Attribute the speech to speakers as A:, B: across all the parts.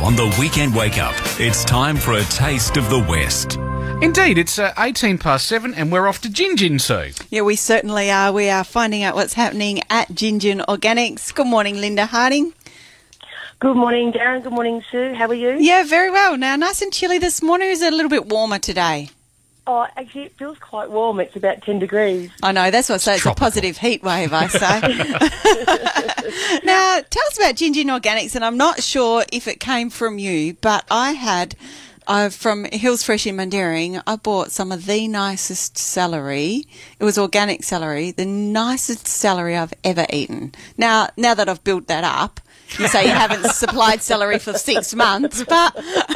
A: Now on the Weekend Wake Up, it's time for a taste of the West.
B: Indeed, it's 7:18 and we're off to Gin Sue.
C: Yeah, we certainly are. We are finding out what's happening at Gin Organics. Good morning, Linda Harding.
D: Good morning, Darren. Good morning, Sue. How are you?
C: Yeah, very well. Now, nice and chilly this morning. Is it a little bit warmer today?
D: Oh, actually, it feels quite warm. It's about 10 degrees.
C: I know, that's what I say. It's a positive heat wave, I say. Now, tell us about Gin Organics, and I'm not sure if it came from you, but from Hills Fresh in Mundaring, I bought some of the nicest celery. It was organic celery, the nicest celery I've ever eaten. Now that I've built that up, you say you haven't supplied celery for 6 months, but...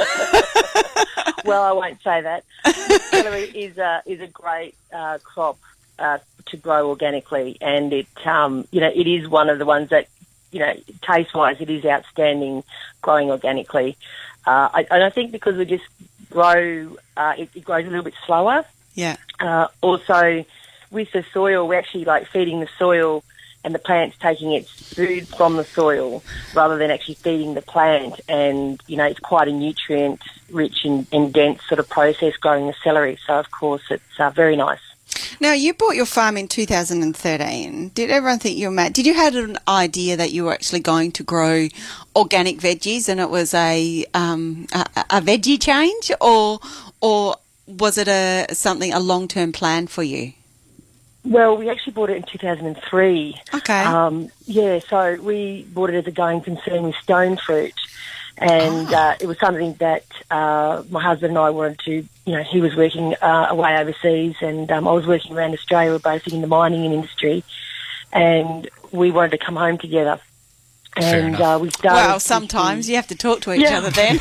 D: Well, I won't say that. Celery is a great crop to grow organically, and it is one of the ones that, taste-wise, it is outstanding growing organically. And I think because we just grow, it grows a little bit slower.
C: Yeah.
D: Also, with the soil, we're actually feeding the soil, and the plant's taking its food from the soil rather than actually feeding the plant. And, it's quite a nutrient-rich and dense sort of process growing the celery. So, of course, it's very nice.
C: Now, you bought your farm in 2013. Did everyone think you were mad? Did you have an idea that you were actually going to grow organic veggies and it was a veggie change, or was it a long-term plan for you?
D: Well, we actually bought it in 2003.
C: Okay.
D: So we bought it as a going concern with stone fruit. And it was something that my husband and I wanted to, he was working away overseas, and I was working around Australia. We're both in the mining industry, and we wanted to come home together. And we started...
C: Well, sometimes you have to talk to each other then.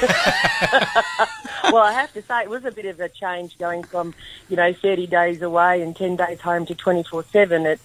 D: Well, I have to say, it was a bit of a change going from, 30 days away and 10 days home to 24/7.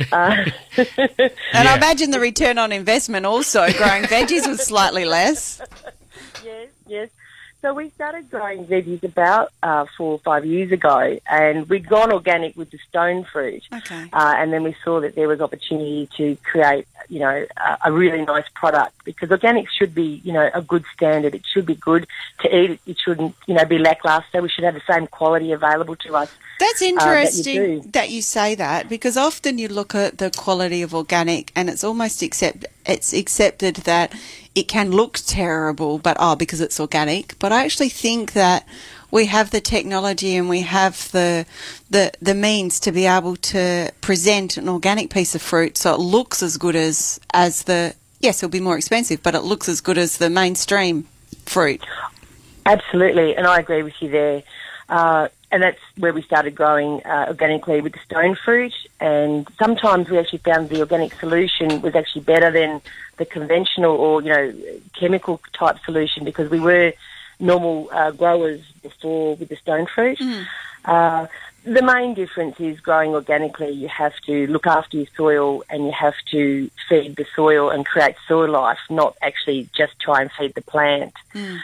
C: And I imagine the return on investment also, growing veggies was slightly less.
D: Yes. So we started growing veggies about 4 or 5 years ago, and we'd gone organic with the stone fruit.
C: Okay.
D: And then we saw that there was opportunity to create, a really nice product, because organic should be, a good standard. It should be good to eat. It shouldn't, be lackluster. We should have the same quality available to us.
C: That's interesting that you say that, because often you look at the quality of organic and it's almost accepted that it can look terrible, because it's organic. But I actually think that we have the technology and we have the means to be able to present an organic piece of fruit so it looks as good as it'll be more expensive, but it looks as good as the mainstream fruit.
D: Absolutely, and I agree with you there. And that's where we started growing organically with the stone fruit. And sometimes we actually found the organic solution was actually better than the conventional or, chemical type solution, because we were normal growers before with the stone fruit. The main difference is growing organically, you have to look after your soil and you have to feed the soil and create soil life, not actually just try and feed the plant.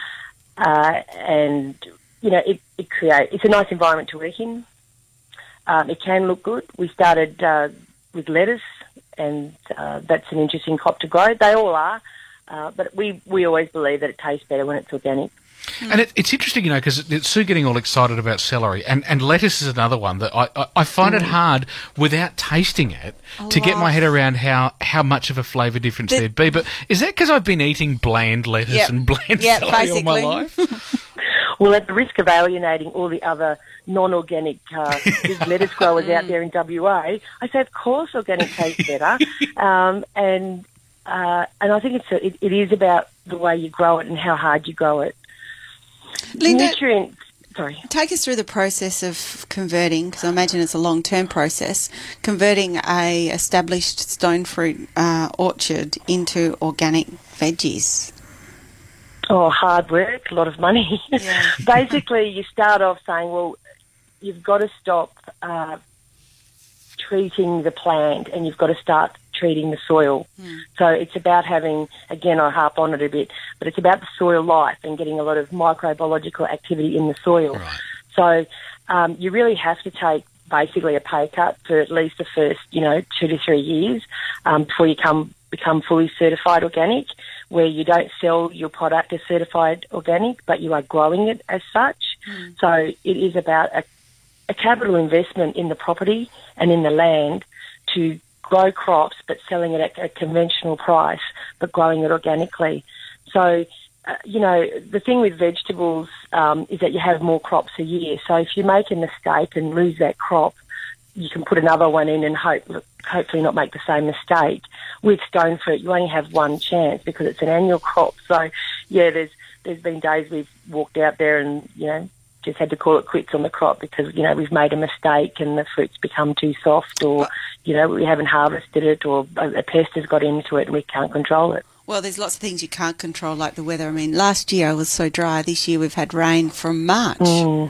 D: And it's a nice environment to work in. It can look good. We started with lettuce, and that's an interesting crop to grow. They all are, but we always believe that it tastes better when it's organic.
B: And it's interesting, because Sue getting all excited about celery, and lettuce is another one that I find it hard without tasting it to get my head around how much of a flavour difference there'd be. But is that because I've been eating bland lettuce and bland celery all my life?
D: Well, at the risk of alienating all the other non-organic big lettuce growers out there in WA, I say, of course, organic tastes better. And I think it is about the way you grow it and how hard you grow it.
C: Linda, take us through the process of converting, because I imagine it's a long-term process, converting a established stone fruit orchard into organic veggies.
D: Oh, hard work, a lot of money.
C: Yeah.
D: Basically, you start off saying, well, you've got to stop treating the plant and you've got to start treating the soil. So it's about having, again, I harp on it a bit, but it's about the soil life and getting a lot of microbiological activity in the soil.
B: Right.
D: So you really have to take basically a pay cut for at least the first, 2 to 3 years before you become fully certified organic, where you don't sell your product as certified organic, but you are growing it as such. So it is about a capital investment in the property and in the land to grow crops, but selling it at a conventional price, but growing it organically. So, the thing with vegetables is that you have more crops a year. So if you make a mistake and lose that crop, you can put another one in and hopefully not make the same mistake. With stone fruit, you only have one chance because it's an annual crop. So, yeah, there's been days we've walked out there and, just had to call it quits on the crop because, we've made a mistake and the fruit's become too soft or, we haven't harvested it or a pest has got into it and we can't control it.
C: Well, there's lots of things you can't control, like the weather. I mean, last year was so dry. This year we've had rain from March.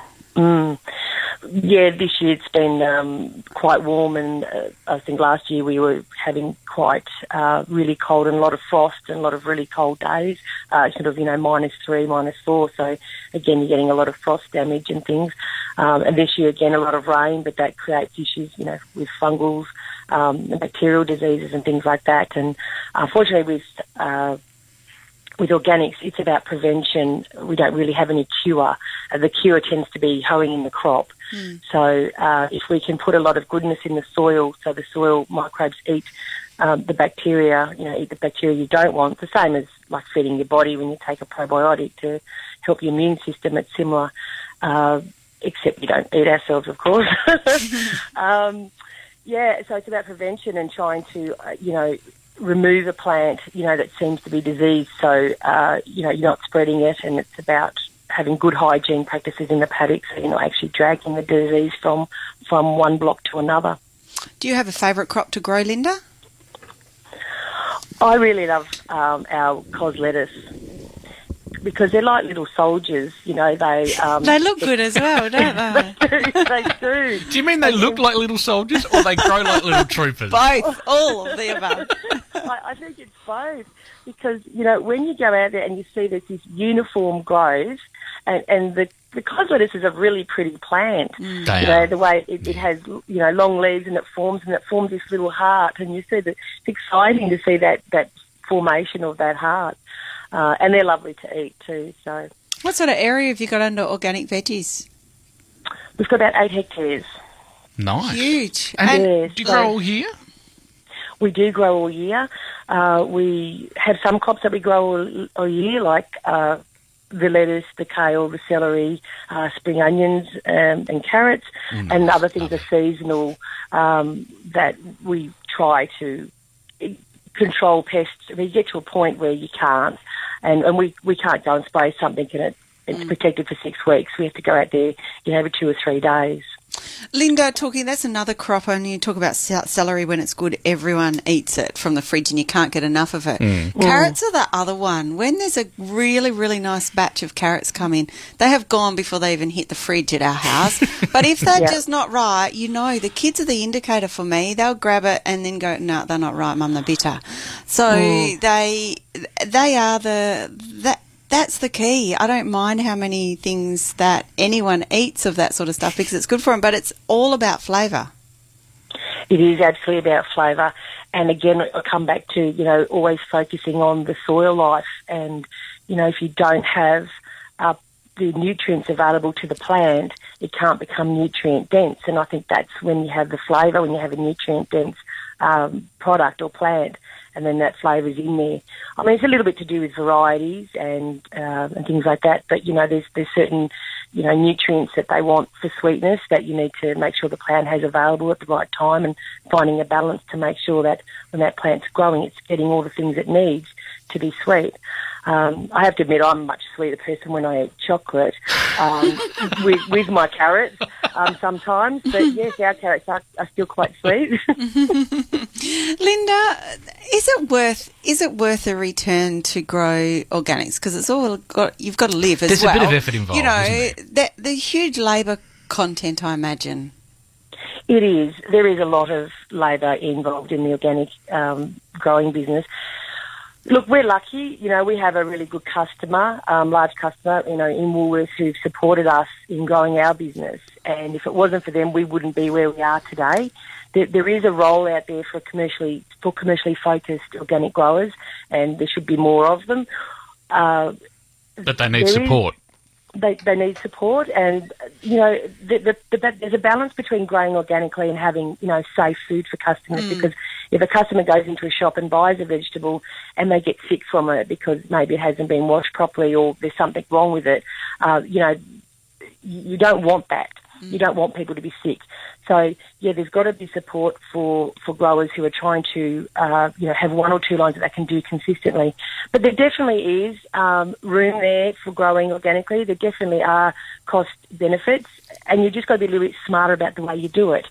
D: Yeah, this year it's been quite warm, and I think last year we were having quite really cold and a lot of frost and a lot of really cold days, -3, -4. So, again, you're getting a lot of frost damage and things. And this year, again, a lot of rain, but that creates issues, with fungals, and bacterial diseases and things like that. And unfortunately, with organics, it's about prevention. We don't really have any cure. The cure tends to be hoeing in the crop. So if we can put a lot of goodness in the soil, so the soil microbes eat the bacteria, eat the bacteria you don't want, the same as like feeding your body when you take a probiotic to help your immune system. It's similar, except we don't eat ourselves, of course. So it's about prevention and trying to, remove a plant, that seems to be diseased. So, you're not spreading it, and it's about having good hygiene practices in the paddock so you're not actually dragging the disease from one block to another.
C: Do you have a favourite crop to grow, Linda?
D: I really love our cos lettuce because they're like little soldiers, they
C: look good as well, don't they?
D: They do.
B: Do you mean they look like little soldiers or they grow like little troopers?
C: Both, all of the above.
D: I think it's both because, when you go out there and you see there's this uniform growth and the cos lettuce is a really pretty plant. The way it has, long leaves and it forms this little heart, and you see that it's exciting to see that formation of that heart. And they're lovely to eat too. So,
C: what sort of area have you got under organic veggies?
D: We've got about 8 hectares.
B: Nice.
C: Huge.
B: And do you grow all year?
D: We do grow all year. We have some crops that we grow all year, like the lettuce, the kale, the celery, spring onions, and carrots, and other things are seasonal that we try to control pests. I mean, you get to a point where you can't, and we can't go and spray something and it's protected for 6 weeks. We have to go out there, every 2 or 3 days.
C: Linda, that's another crop, and you talk about celery when it's good, everyone eats it from the fridge and you can't get enough of it. Carrots are the other one. When there's a really, really nice batch of carrots come in, they have gone before they even hit the fridge at our house. But if they're just not right, the kids are the indicator for me. They'll grab it and then go, no, they're not right, Mum, they're bitter. So they are that's the key. I don't mind how many things that anyone eats of that sort of stuff because it's good for them, but it's all about flavour.
D: It is absolutely about flavour. And again, I come back to, always focusing on the soil life. And, if you don't have the nutrients available to the plant, it can't become nutrient dense. And I think that's when you have the flavour, when you have a nutrient dense product or plant. And then that flavour's in there. I mean, it's a little bit to do with varieties and things like that. But there's certain nutrients that they want for sweetness that you need to make sure the plant has available at the right time, and finding a balance to make sure that when that plant's growing, it's getting all the things it needs to be sweet. I have to admit I'm a much sweeter person when I eat chocolate with my carrots sometimes. But yes, our carrots are still quite sweet.
C: Linda, is it worth a return to grow organics? Because you've got to live as
B: well. There's a bit of effort involved, isn't there?
C: The huge labour content, I imagine.
D: It is. There is a lot of labour involved in the organic growing business. Look, we're lucky. We have a really good customer, large customer, in Woolworths who've supported us in growing our business. and if it wasn't for them, we wouldn't be where we are today. There is a role out there for commercially focused organic growers, and there should be more of them.
B: But they need support.
D: They need support, and there's a balance between growing organically and having safe food for customers. Because if a customer goes into a shop and buys a vegetable and they get sick from it because maybe it hasn't been washed properly or there's something wrong with it, you don't want that. You don't want people to be sick. So, there's got to be support for growers who are trying to, have one or two lines that they can do consistently. But there definitely is room there for growing organically. There definitely are cost benefits, and you just got to be a little bit smarter about the way you do it.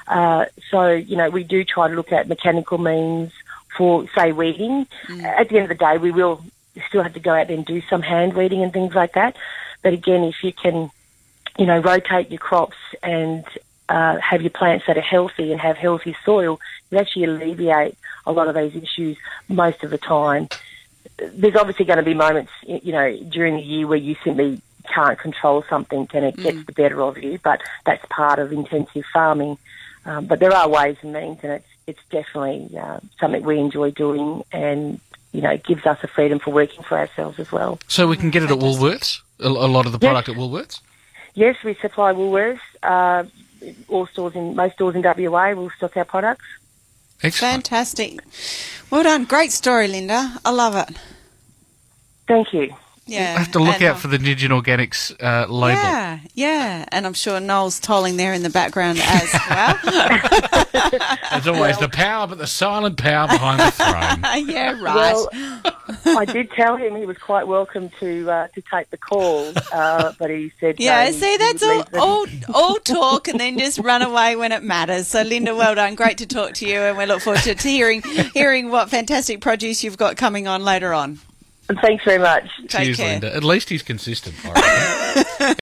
D: We do try to look at mechanical means for, say, weeding. At the end of the day, we will still have to go out there and do some hand weeding and things like that. But again, if you can rotate your crops and have your plants that are healthy and have healthy soil, you actually alleviate a lot of those issues most of the time. There's obviously going to be moments, during the year where you simply can't control something and it gets the better of you, but that's part of intensive farming. But there are ways and means, and it's definitely something we enjoy doing, and it gives us a freedom for working for ourselves as well.
B: So we can get it at Woolworths? A lot of the product at Woolworths?
D: Yes, we supply Woolworths. Most stores in WA will stock our products.
B: Excellent.
C: Fantastic. Well done. Great story, Linda. I love it.
D: Thank you.
C: Yeah.
B: I have to look out for the Nidgen Organics label.
C: Yeah. And I'm sure Noel's tolling there in the background as well.
B: There's always the power, but the silent power behind the throne.
C: Yeah, right.
D: Well, I did tell him he was quite welcome to take the call, but he said
C: yeah. See, that's all talk, and then just run away when it matters. So, Linda, well done. Great to talk to you, and we look forward to hearing what fantastic produce you've got coming on later on.
D: Thanks very much.
C: Take
B: Cheers,
C: care.
B: Linda. At least he's consistent, I reckon.